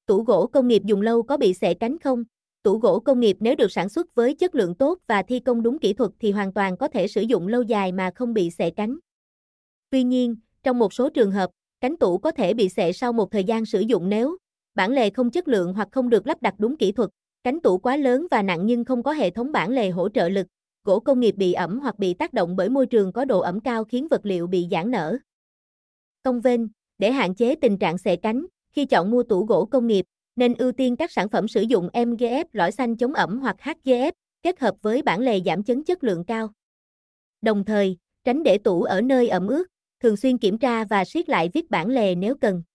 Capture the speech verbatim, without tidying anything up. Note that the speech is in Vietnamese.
Tủ gỗ công nghiệp dùng lâu có bị xệ cánh không? Tủ gỗ công nghiệp nếu được sản xuất với chất lượng tốt và thi công đúng kỹ thuật thì hoàn toàn có thể sử dụng lâu dài mà không bị xệ cánh. Tuy nhiên, trong một số trường hợp, cánh tủ có thể bị xệ sau một thời gian sử dụng nếu bản lề không chất lượng hoặc không được lắp đặt đúng kỹ thuật, cánh tủ quá lớn và nặng nhưng không có hệ thống bản lề hỗ trợ lực, gỗ công nghiệp bị ẩm hoặc bị tác động bởi môi trường có độ ẩm cao khiến vật liệu bị giãn nở. Cong vênh, để hạn chế tình trạng xệ cánh, khi chọn mua tủ gỗ công nghiệp, nên ưu tiên các sản phẩm sử dụng em giê ép lõi xanh chống ẩm hoặc hát giê ép, kết hợp với bản lề giảm chấn chất lượng cao. Đồng thời, tránh để tủ ở nơi ẩm ướt, thường xuyên kiểm tra và siết lại vít bản lề nếu cần.